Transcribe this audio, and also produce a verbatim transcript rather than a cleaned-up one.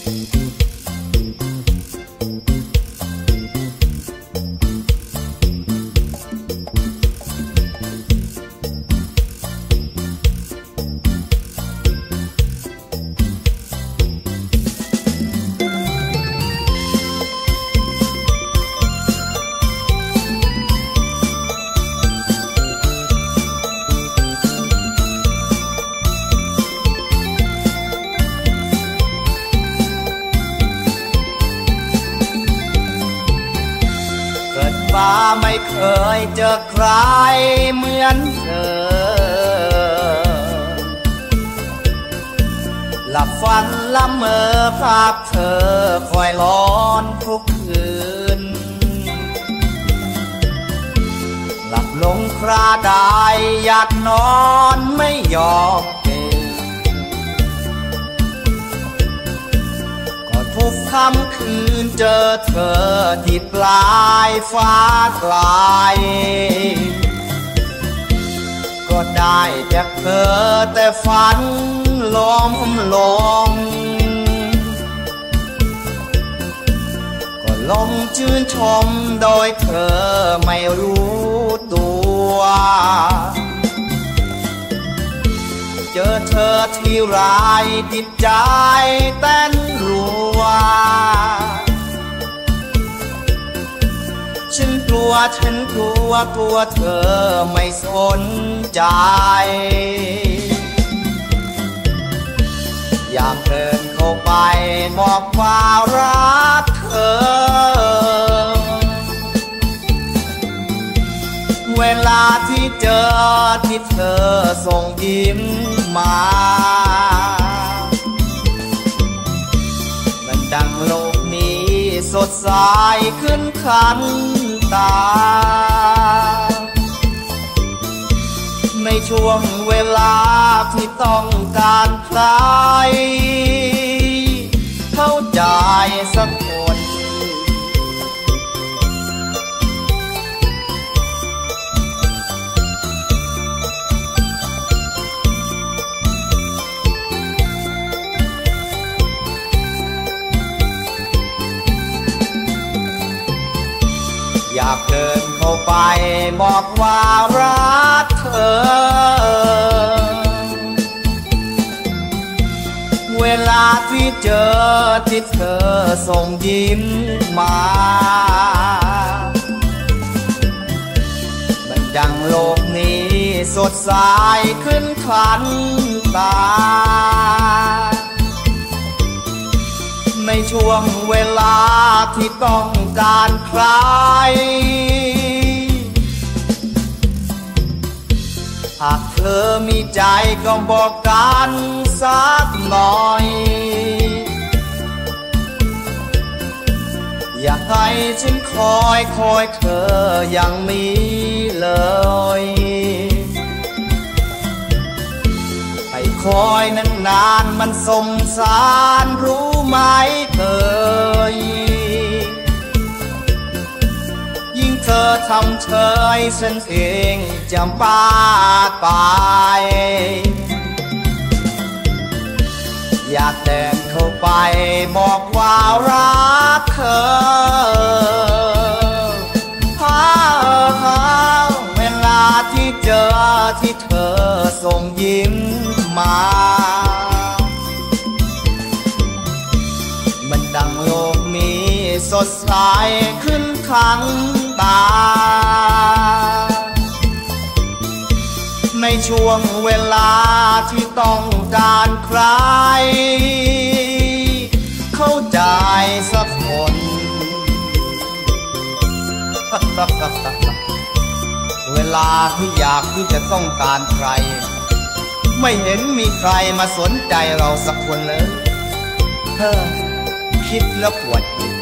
ฟ้าไม่เคยเจอใครเหมือนเธอหลับฝันละเมอภาพเธอคอยร้อนทุกคืนหลับลงคราใดอยากนอนไม่ยอมทุกค่ำคืนเจอเธอที่ปลายฟ้าไกลก็ได้แต่เพ้อแต่ฝันล้มลงก็ลงชื่นชมโดยเธอไม่รู้ตัวเจอเธอที่ไรจิตใจเต้นรัวฉันกลัวฉันกลัวกลัวเธอไม่สนใจอยากเดินเข้าไปบอกว่ารักเธอเวลาที่เจอที่เธอส่งยิ้มมามันดังโลกนี้สดใสขึ้นขันตาในช่วงเวลาที่ต้องการใครเข้าใจสักคนอยากเดินเข้าไปบอกว่ารักเธอเวลาที่เจอที่เธอส่งยิ้มมามันดังโลกนี้สดใสขึ้นขันตาในช่วงเวลาที่ต้องการใครหากเธอมีใจก็บอกกันสักหน่อยอยากให้ฉันคอยคอยเธออย่างนี้เลยให้คอยนานๆมันสมสารรู้ไหมเธอยิ่งเธอทำเฉยฉันเองจะบ้าตายอยากเดินเข้าไปบอกว่ารักเธอเวลาที่เจอที่เธอส่งยิ้มมามันดังโลกนี้สดใสขึ้นขันตาในช่วงเวลาที่ต้องการใครเข้าใจสักคนเวลาที่อยากที่จะต้องการใครไม่เห็นมีใครมาสนใจเราสักคนเลยเฮ้อคิดแล้วปวดหัว